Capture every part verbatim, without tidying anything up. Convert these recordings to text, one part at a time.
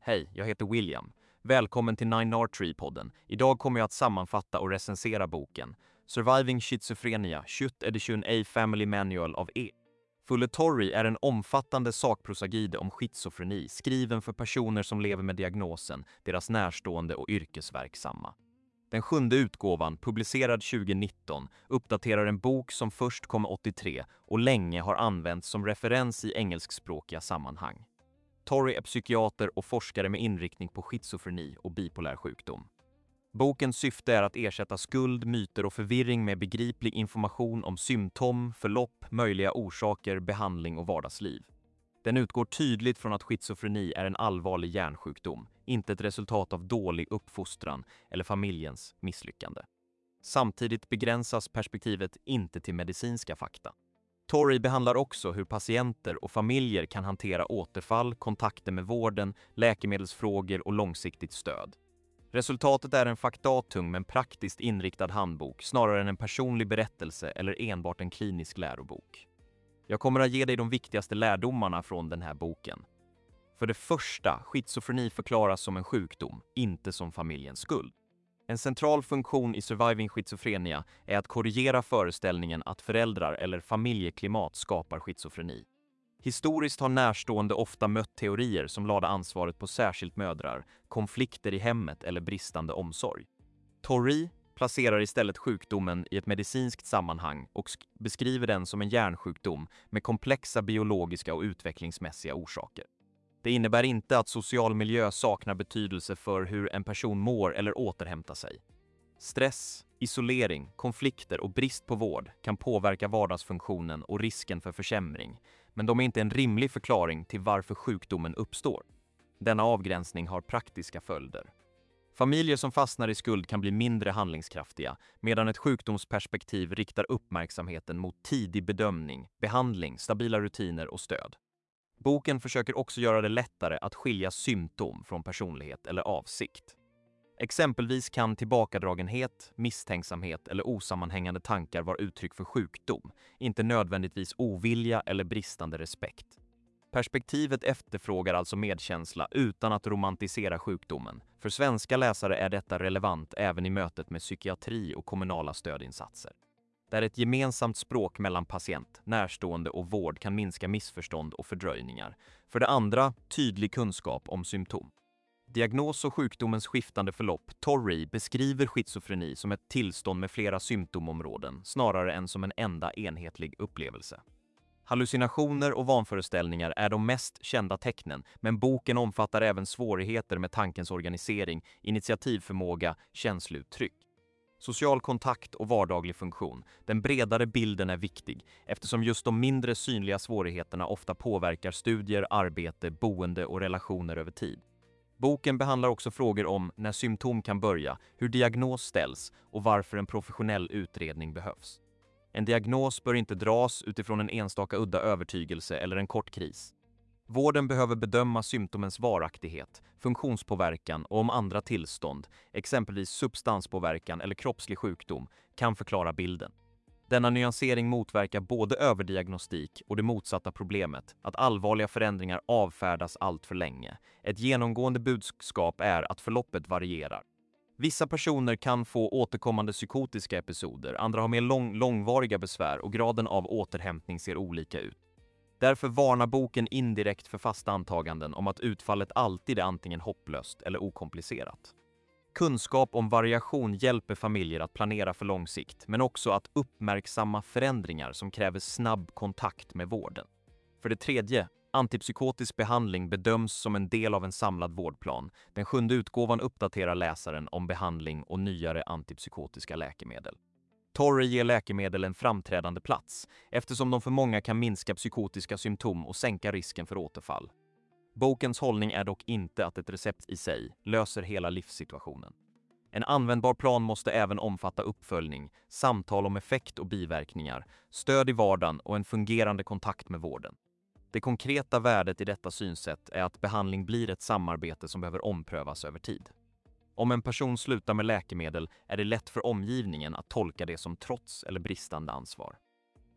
Hej, jag heter William. Välkommen till Nine Artery-podden. Idag kommer jag att sammanfatta och recensera boken Surviving Schizophrenia, tjugoett edition A Family Manual av E. Fulle Torrey är en omfattande sakprosaguide om schizofreni, skriven för personer som lever med diagnosen, deras närstående och yrkesverksamma. Den sjunde utgåvan, publicerad tjugonitton, uppdaterar en bok som först kom åttiotre och länge har använts som referens i engelskspråkiga sammanhang. Torrey är psykiater och forskare med inriktning på schizofreni och bipolär sjukdom. Bokens syfte är att ersätta skuld, myter och förvirring med begriplig information om symptom, förlopp, möjliga orsaker, behandling och vardagsliv. Den utgår tydligt från att schizofreni är en allvarlig hjärnsjukdom, inte ett resultat av dålig uppfostran eller familjens misslyckande. Samtidigt begränsas perspektivet inte till medicinska fakta. Torrey behandlar också hur patienter och familjer kan hantera återfall, kontakter med vården, läkemedelsfrågor och långsiktigt stöd. Resultatet är en faktatung men praktiskt inriktad handbok snarare än en personlig berättelse eller enbart en klinisk lärobok. Jag kommer att ge dig de viktigaste lärdomarna från den här boken. För det första, schizofreni förklaras som en sjukdom, inte som familjens skuld. En central funktion i Surviving Schizophrenia är att korrigera föreställningen att föräldrar eller familjeklimat skapar schizofreni. Historiskt har närstående ofta mött teorier som lade ansvaret på särskilt mödrar, konflikter i hemmet eller bristande omsorg. Torrey placerar istället sjukdomen i ett medicinskt sammanhang och beskriver den som en hjärnsjukdom med komplexa biologiska och utvecklingsmässiga orsaker. Det innebär inte att social miljö saknar betydelse för hur en person mår eller återhämtar sig. Stress, isolering, konflikter och brist på vård kan påverka vardagsfunktionen och risken för försämring, men de är inte en rimlig förklaring till varför sjukdomen uppstår. Denna avgränsning har praktiska följder. Familjer som fastnar i skuld kan bli mindre handlingskraftiga, medan ett sjukdomsperspektiv riktar uppmärksamheten mot tidig bedömning, behandling, stabila rutiner och stöd. Boken försöker också göra det lättare att skilja symptom från personlighet eller avsikt. Exempelvis kan tillbakadragenhet, misstänksamhet eller osammanhängande tankar vara uttryck för sjukdom, inte nödvändigtvis ovilja eller bristande respekt. Perspektivet efterfrågar alltså medkänsla utan att romantisera sjukdomen. För svenska läsare är detta relevant även i mötet med psykiatri och kommunala stödinsatser. Där ett gemensamt språk mellan patient, närstående och vård kan minska missförstånd och fördröjningar. För det andra, tydlig kunskap om symptom. Diagnos och sjukdomens skiftande förlopp. Torrey beskriver schizofreni som ett tillstånd med flera symptomområden, snarare än som en enda enhetlig upplevelse. Hallucinationer och vanföreställningar är de mest kända tecknen, men boken omfattar även svårigheter med tankens organisering, initiativförmåga, känslouttryck. Social kontakt och vardaglig funktion. Den bredare bilden är viktig eftersom just de mindre synliga svårigheterna ofta påverkar studier, arbete, boende och relationer över tid. Boken behandlar också frågor om när symptom kan börja, hur diagnos ställs och varför en professionell utredning behövs. En diagnos bör inte dras utifrån en enstaka udda övertygelse eller en kort kris. Vården behöver bedöma symptomens varaktighet, funktionspåverkan och om andra tillstånd, exempelvis substanspåverkan eller kroppslig sjukdom, kan förklara bilden. Denna nyansering motverkar både överdiagnostik och det motsatta problemet, att allvarliga förändringar avfärdas allt för länge. Ett genomgående budskap är att förloppet varierar. Vissa personer kan få återkommande psykotiska episoder, andra har mer lång, långvariga besvär och graden av återhämtning ser olika ut. Därför varnar boken indirekt för fasta antaganden om att utfallet alltid är antingen hopplöst eller okomplicerat. Kunskap om variation hjälper familjer att planera för lång sikt, men också att uppmärksamma förändringar som kräver snabb kontakt med vården. För det tredje, antipsykotisk behandling bedöms som en del av en samlad vårdplan. Den sjunde utgåvan uppdaterar läsaren om behandling och nyare antipsykotiska läkemedel. Torrey ger läkemedel en framträdande plats, eftersom de för många kan minska psykotiska symptom och sänka risken för återfall. Bokens hållning är dock inte att ett recept i sig löser hela livssituationen. En användbar plan måste även omfatta uppföljning, samtal om effekt och biverkningar, stöd i vardagen och en fungerande kontakt med vården. Det konkreta värdet i detta synsätt är att behandling blir ett samarbete som behöver omprövas över tid. Om en person slutar med läkemedel är det lätt för omgivningen att tolka det som trots eller bristande ansvar.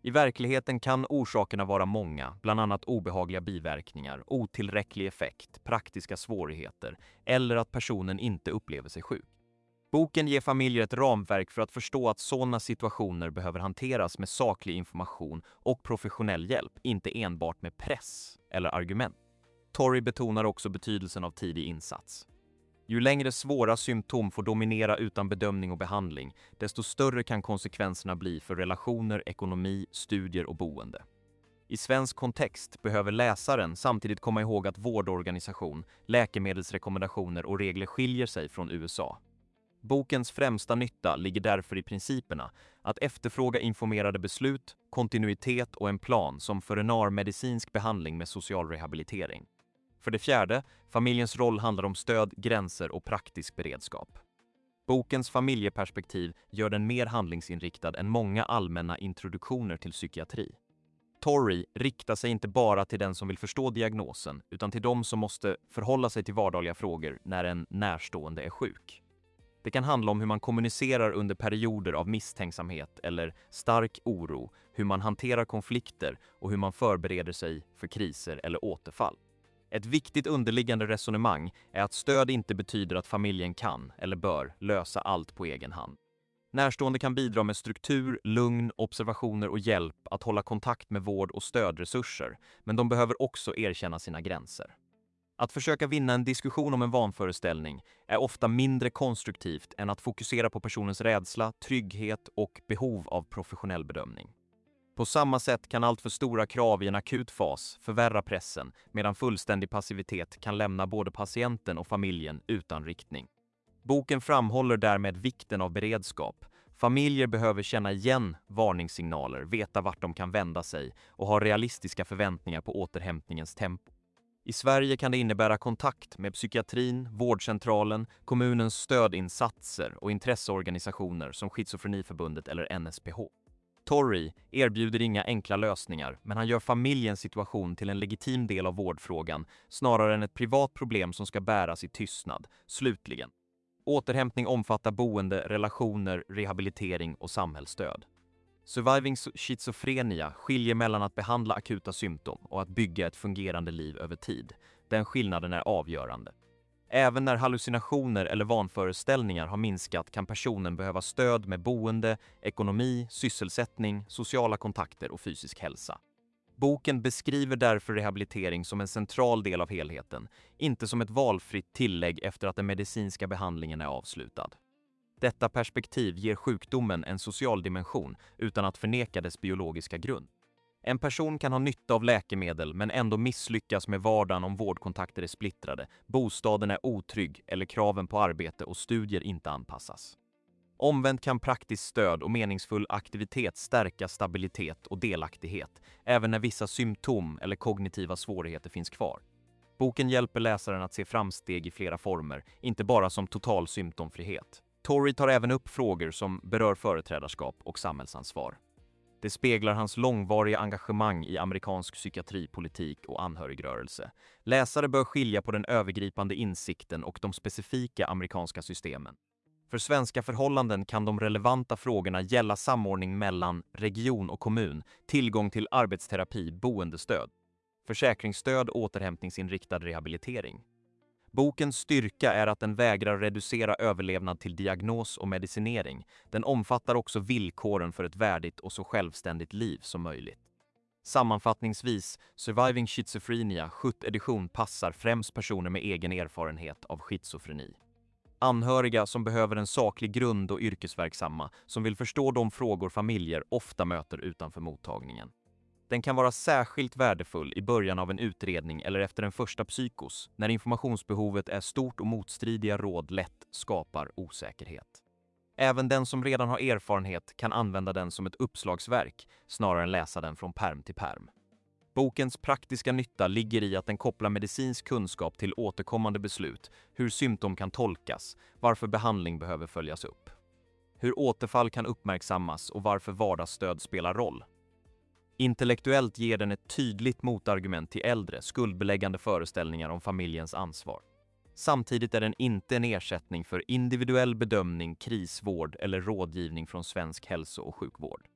I verkligheten kan orsakerna vara många, bland annat obehagliga biverkningar, otillräcklig effekt, praktiska svårigheter eller att personen inte upplever sig sjuk. Boken ger familjer ett ramverk för att förstå att sådana situationer behöver hanteras med saklig information och professionell hjälp, inte enbart med press eller argument. Torrey betonar också betydelsen av tidig insats. Ju längre svåra symptom får dominera utan bedömning och behandling, desto större kan konsekvenserna bli för relationer, ekonomi, studier och boende. I svensk kontext behöver läsaren samtidigt komma ihåg att vårdorganisation, läkemedelsrekommendationer och regler skiljer sig från U S A. Bokens främsta nytta ligger därför i principerna att efterfråga informerade beslut, kontinuitet och en plan som förenar medicinsk behandling med social rehabilitering. För det fjärde, familjens roll handlar om stöd, gränser och praktisk beredskap. Bokens familjeperspektiv gör den mer handlingsinriktad än många allmänna introduktioner till psykiatri. Torrey riktar sig inte bara till den som vill förstå diagnosen, utan till de som måste förhålla sig till vardagliga frågor när en närstående är sjuk. Det kan handla om hur man kommunicerar under perioder av misstänksamhet eller stark oro, hur man hanterar konflikter och hur man förbereder sig för kriser eller återfall. Ett viktigt underliggande resonemang är att stöd inte betyder att familjen kan eller bör lösa allt på egen hand. Närstående kan bidra med struktur, lugn, observationer och hjälp att hålla kontakt med vård- och stödresurser, men de behöver också erkänna sina gränser. Att försöka vinna en diskussion om en vanföreställning är ofta mindre konstruktivt än att fokusera på personens rädsla, trygghet och behov av professionell bedömning. På samma sätt kan allt för stora krav i en akut fas förvärra pressen, medan fullständig passivitet kan lämna både patienten och familjen utan riktning. Boken framhåller därmed vikten av beredskap. Familjer behöver känna igen varningssignaler, veta vart de kan vända sig och ha realistiska förväntningar på återhämtningens tempo. I Sverige kan det innebära kontakt med psykiatrin, vårdcentralen, kommunens stödinsatser och intresseorganisationer som Schizofreniförbundet eller N S P H. Torrey erbjuder inga enkla lösningar, men han gör familjens situation till en legitim del av vårdfrågan snarare än ett privat problem som ska bäras i tystnad. Slutligen, återhämtning omfattar boende, relationer, rehabilitering och samhällsstöd. Surviving schizofrenia skiljer mellan att behandla akuta symptom och att bygga ett fungerande liv över tid. Den skillnaden är avgörande. Även när hallucinationer eller vanföreställningar har minskat kan personen behöva stöd med boende, ekonomi, sysselsättning, sociala kontakter och fysisk hälsa. Boken beskriver därför rehabilitering som en central del av helheten, inte som ett valfritt tillägg efter att den medicinska behandlingen är avslutad. Detta perspektiv ger sjukdomen en social dimension utan att förneka dess biologiska grund. En person kan ha nytta av läkemedel men ändå misslyckas med vardagen om vårdkontakter är splittrade, bostaden är otrygg eller kraven på arbete och studier inte anpassas. Omvänt kan praktiskt stöd och meningsfull aktivitet stärka stabilitet och delaktighet, även när vissa symptom eller kognitiva svårigheter finns kvar. Boken hjälper läsaren att se framsteg i flera former, inte bara som total symptomfrihet. Torrey tar även upp frågor som berör företrädarskap och samhällsansvar. Det speglar hans långvariga engagemang i amerikansk psykiatripolitik och anhörigrörelse. Läsare bör skilja på den övergripande insikten och de specifika amerikanska systemen. För svenska förhållanden kan de relevanta frågorna gälla samordning mellan region och kommun, tillgång till arbetsterapi, boendestöd, försäkringsstöd och återhämtningsinriktad rehabilitering. Bokens styrka är att den vägrar reducera överlevnad till diagnos och medicinering. Den omfattar också villkoren för ett värdigt och så självständigt liv som möjligt. Sammanfattningsvis, Surviving Schizophrenia, sjätte edition passar främst personer med egen erfarenhet av schizofreni. Anhöriga som behöver en saklig grund och yrkesverksamma som vill förstå de frågor familjer ofta möter utanför mottagningen. Den kan vara särskilt värdefull i början av en utredning eller efter en första psykos, när informationsbehovet är stort och motstridiga råd lätt skapar osäkerhet. Även den som redan har erfarenhet kan använda den som ett uppslagsverk snarare än läsa den från perm till perm. Bokens praktiska nytta ligger i att den kopplar medicinsk kunskap till återkommande beslut, hur symptom kan tolkas, varför behandling behöver följas upp, hur återfall kan uppmärksammas och varför vardagsstöd spelar roll. Intellektuellt ger den ett tydligt motargument till äldre, skuldbeläggande föreställningar om familjens ansvar. Samtidigt är den inte en ersättning för individuell bedömning, krisvård eller rådgivning från svensk hälso- och sjukvård.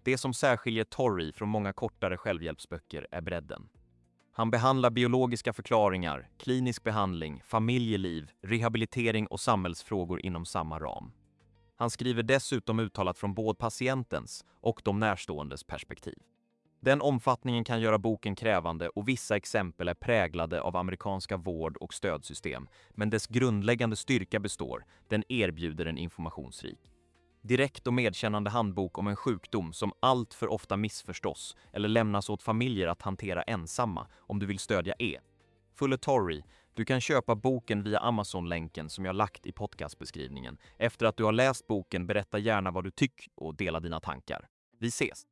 Det som särskiljer Torrey från många kortare självhjälpsböcker är bredden. Han behandlar biologiska förklaringar, klinisk behandling, familjeliv, rehabilitering och samhällsfrågor inom samma ram. Han skriver dessutom uttalat från både patientens och de närståendes perspektiv. Den omfattningen kan göra boken krävande och vissa exempel är präglade av amerikanska vård- och stödsystem, men dess grundläggande styrka består, den erbjuder en informationsrik, direkt och medkännande handbok om en sjukdom som allt för ofta missförstås eller lämnas åt familjer att hantera ensamma om du vill stödja E. Fuller Torrey, du kan köpa boken via Amazon-länken som jag lagt i podcastbeskrivningen. Efter att du har läst boken, berätta gärna vad du tycker och dela dina tankar. Vi ses!